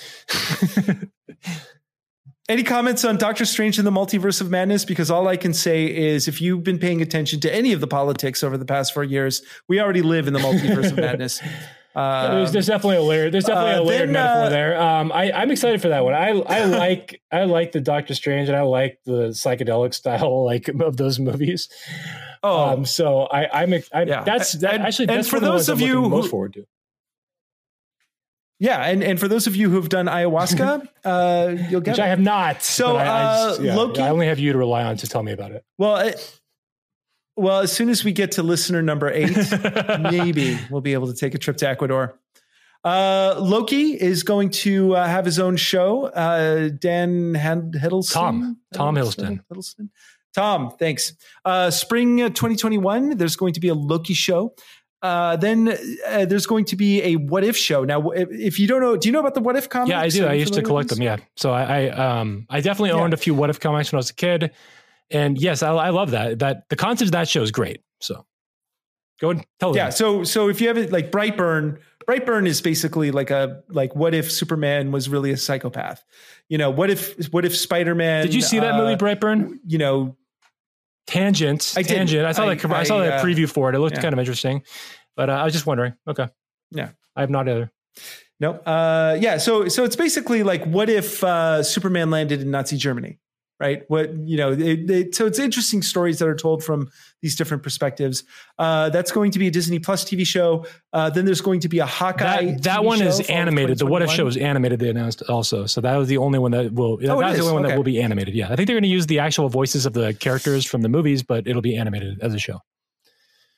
Any comments on Doctor Strange in the Multiverse of Madness? Because all I can say is if you've been paying attention to any of the politics over the past 4 years, we already live in the Multiverse of Madness. There's definitely a layer. There's definitely a layered metaphor there. I'm excited for that one. I like the Doctor Strange and I like the psychedelic style of those movies. So that's for those of you who most forward to. Yeah, and for those of you who have done ayahuasca, you'll get which I have not. So Loki, I only have you to rely on to tell me about it. Well, as soon as we get to listener number 8, maybe we'll be able to take a trip to Ecuador. Loki is going to have his own show. Dan Hiddleston. Tom Hiddleston. Tom, thanks. Spring 2021, there's going to be a Loki show. Then there's going to be a What If show. Now, if you don't know, do you know about the What If comics? Yeah, I do. I used to collect them. Yeah. So I definitely owned a few What If comics when I was a kid. And yes, I love that. That the concept of that show is great. So go and tell them. Yeah. So if you have it like Brightburn is basically like what if Superman was really a psychopath? You know, what if Spider-Man? Did you see that movie Brightburn? You know, Tangent. I saw that preview for it. It looked kind of interesting, but I was just wondering. Okay. Yeah. I have not either. No. So it's basically like what if Superman landed in Nazi Germany? Right. So it's interesting stories that are told from these different perspectives. That's going to be a Disney Plus TV show. Then there's going to be a Hawkeye. That one is animated. The What If show is animated. They announced also. So that was the only one that will. That's the only one that will be animated. Yeah, I think they're going to use the actual voices of the characters from the movies, but it'll be animated as a show.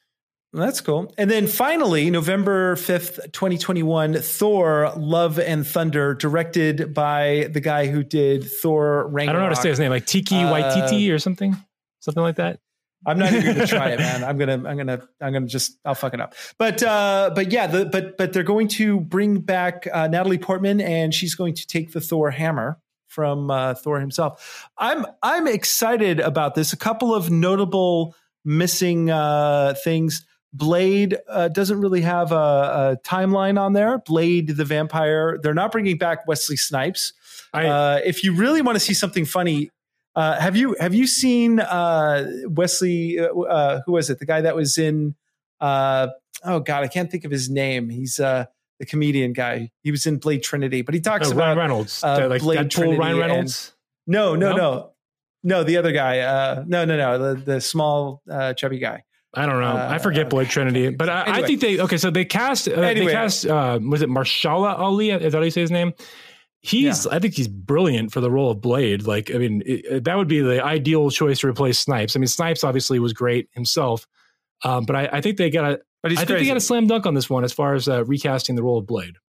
That's cool. And then finally, November 5th, 2021, Thor, Love and Thunder, directed by the guy who did Thor Ragnarok. I don't know how to say his name, like Tiki Waititi or something like that. I'm not even going to try it, man. I'm gonna just, I'll fuck it up. But yeah, but they're going to bring back Natalie Portman, and she's going to take the Thor hammer from Thor himself. I'm excited about this. A couple of notable missing things. Blade doesn't really have a timeline on there. Blade the vampire. They're not bringing back Wesley Snipes. If you really want to see something funny, have you seen Wesley? Who was it? The guy that was in? Oh God, I can't think of his name. He's the comedian guy. He was in Blade Trinity, but he talks about Ryan Reynolds, like Blade Deadpool, Trinity. Ryan Reynolds. No, the other guy. No, the small chubby guy. I don't know. I forget Blade Trinity, but anyway. I think they cast. They cast. Was it Mahershala Ali? Is that how you say his name? I think he's brilliant for the role of Blade. Like, I mean, that would be the ideal choice to replace Snipes. I mean, Snipes obviously was great himself, but I think they got a slam dunk on this one as far as recasting the role of Blade.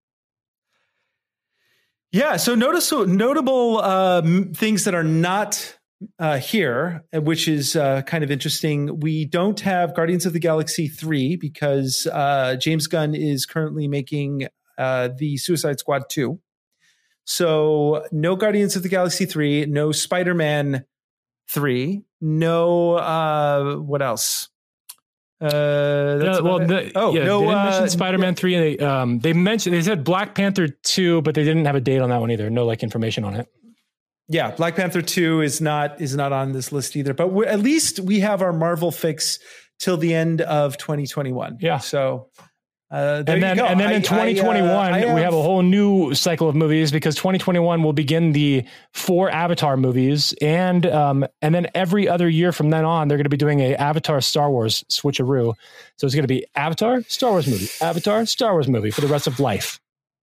Yeah. So notable things that are not here, which is kind of interesting. We don't have Guardians of the Galaxy 3 because James Gunn is currently making the Suicide Squad 2. So no Guardians of the Galaxy 3, no Spider-Man 3, no what else? They didn't mention Spider-Man 3. They said Black Panther 2, but they didn't have a date on that one either. No information on it. Yeah, Black Panther 2 is not on this list either. But at least we have our Marvel fix till the end of 2021. Yeah. So and then in 2021 we have a whole new cycle of movies because 2021 will begin the 4 Avatar movies, and then every other year from then on they're going to be doing a Avatar Star Wars switcheroo. So it's going to be Avatar Star Wars movie, Avatar Star Wars movie for the rest of life.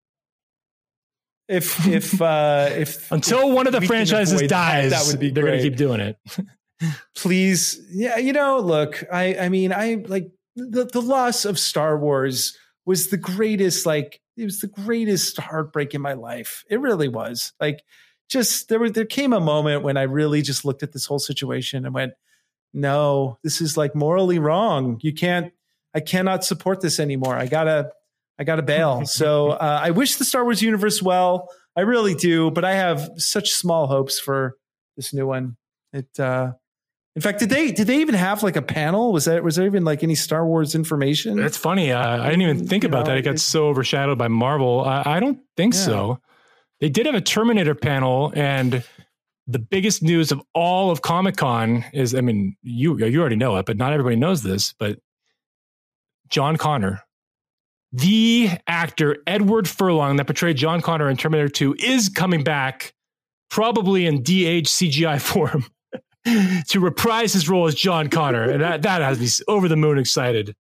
If until one of the franchises dies, that would be they're going to keep doing it. Please, yeah, look, I mean, I like. The loss of Star Wars was the greatest, it was the greatest heartbreak in my life. It really was. There came a moment when I really just looked at this whole situation and went, no, this is morally wrong. I cannot support this anymore. I gotta bail. So I wish the Star Wars universe well. I really do, but I have such small hopes for this new one. In fact, did they even have a panel? Was there even any Star Wars information? It's funny. I didn't even think about that. It got so overshadowed by Marvel. I don't think so. They did have a Terminator panel, and the biggest news of all of Comic-Con is, I mean, you already know it, but not everybody knows this, but John Connor, the actor Edward Furlong that portrayed John Connor in Terminator 2 is coming back, probably in de-aged CGI form, to reprise his role as John Connor. And that has me over the moon excited.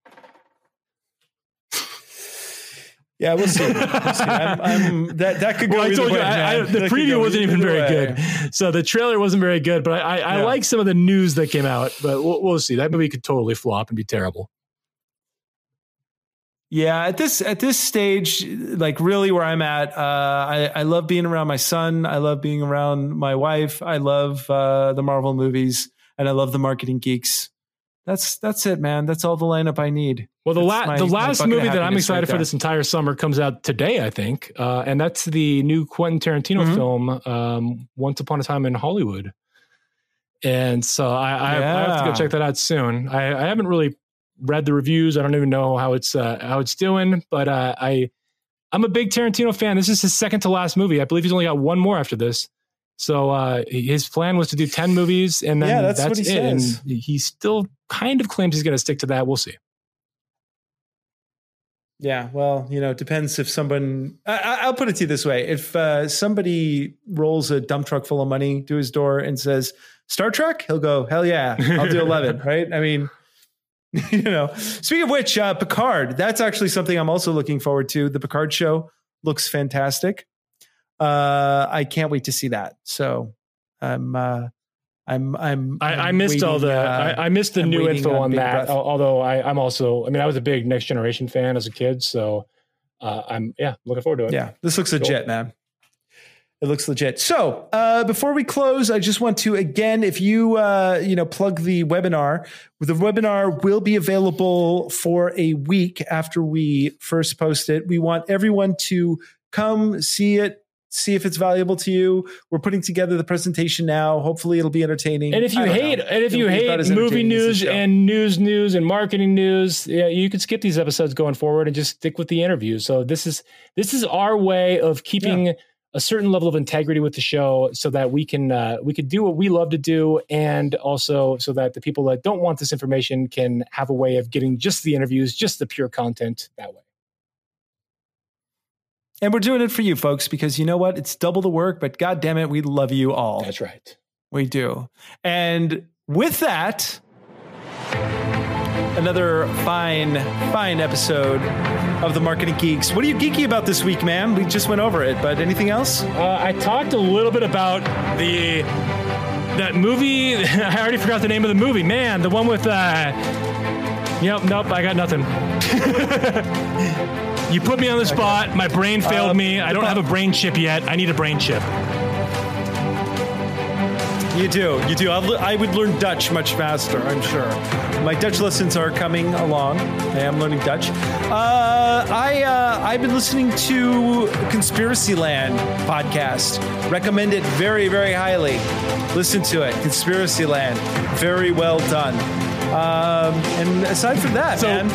Yeah, we'll see. That could go. Well, I told you, the preview wasn't even very good. So the trailer wasn't very good, but I like some of the news that came out, but we'll see. That movie could totally flop and be terrible. Yeah, at this stage, really where I'm at, I love being around my son. I love being around my wife. I love the Marvel movies, and I love the marketing geeks. That's it, man. That's all the lineup I need. Well, the last movie that I'm excited for this entire summer comes out today, I think, and that's the new Quentin Tarantino film, Once Upon a Time in Hollywood. And so I have to go check that out soon. I haven't really read the reviews. I don't even know how it's doing, but I'm a big Tarantino fan. This is his second to last movie. I believe he's only got one more after this. So his plan was to do 10 movies, and then that's what he says. And he still kind of claims he's going to stick to that. We'll see. Yeah, well, it depends if someone. I'll put it to you this way: if somebody rolls a dump truck full of money to his door and says Star Trek, he'll go, "Hell yeah, I'll do 11." Right? I mean. Speaking of which, Picard, that's actually something I'm also looking forward to. The Picard show looks fantastic. I can't wait to see that. So I'm I missed all the I missed the new info on that. Breath. Although I'm also, I was a big Next Generation fan as a kid, so I'm looking forward to it. Yeah, this looks legit, man. It looks legit. So before we close, I just want to, again, if you, plug the webinar will be available for a week after we first post it. We want everyone to come see it, see if it's valuable to you. We're putting together the presentation now. Hopefully it'll be entertaining. And if you hate movie news and news and marketing news, you can skip these episodes going forward and just stick with the interview. So this is our way of keeping a certain level of integrity with the show, so that we can do what we love to do, and also so that the people that don't want this information can have a way of getting just the interviews, just the pure content that way. And we're doing it for you folks, because you know what? It's double the work, but God damn it, we love you all. That's right. We do. And with that, another fine episode of the Marketing Geeks. What are you geeky about this week, man? We just went over it, but anything else? I talked a little bit about that movie. I already forgot the name of the movie. Man, the one with... nope, I got nothing. You put me on the spot. My brain failed me. I don't have a brain chip yet. I need a brain chip. You do. I would learn Dutch much faster, I'm sure. My Dutch lessons are coming along. I am learning Dutch. I've been listening to Conspiracy Land podcast. Recommend it very, very highly. Listen to it. Conspiracy Land. Very well done. And aside from that, man,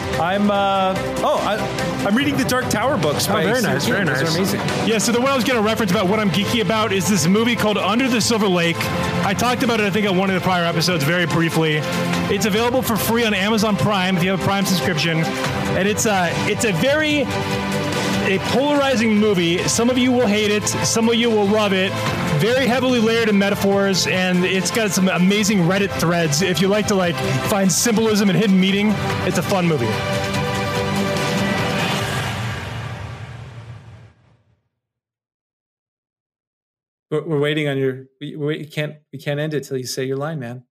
I'm reading the Dark Tower books. Very nice. Those are amazing. Yeah, so the one I was going to reference about what I'm geeky about is this movie called Under the Silver Lake. I talked about it, I think, on one of the prior episodes very briefly. It's available for free on Amazon Prime if you have a Prime subscription. And it's a polarizing movie. Some of you will hate it. Some of you will love it. Very heavily layered in metaphors, and it's got some amazing Reddit threads. If you like to find symbolism and hidden meaning, it's a fun movie. We're waiting on your. We can't end it till you say your line, man.